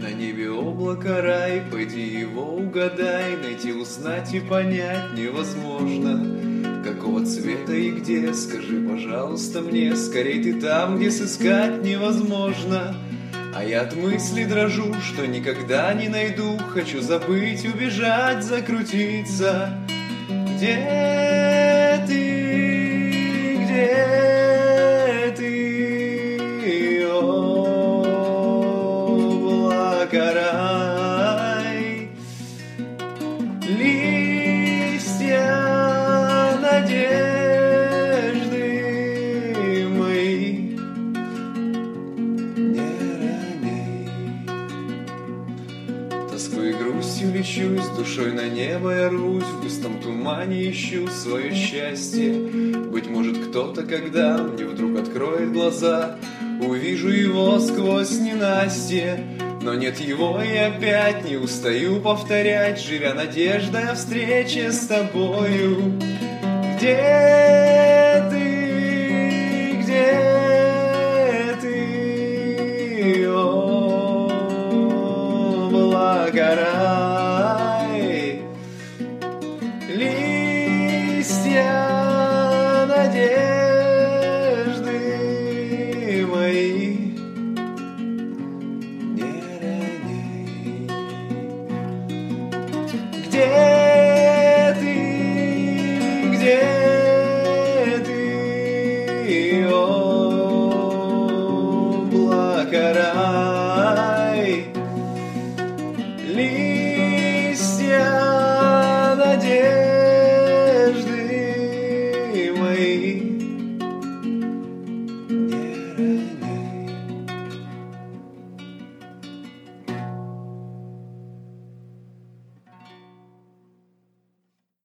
На небе облако рай, пойди его угадай, найти, узнать и понять невозможно. Какого цвета и где, скажи, пожалуйста, мне, скорей ты там, где сыскать невозможно. А я от мысли дрожу, что никогда не найду, хочу забыть, убежать, закрутиться. Где ты, где ты, облако рай, листья надежды мои, не роняй. Тоской и грустью лечусь, душой на небо я рвусь, в густом тумане ищу свое счастье. Быть может, кто-то, когда мне вдруг откроет глаза, увижу его сквозь ненастье. Но нет его, и опять не устаю повторять, живя надеждой о встрече с тобою. Где ты, облако рай, листья надежды мои, не роняй. Где ты, облако рай?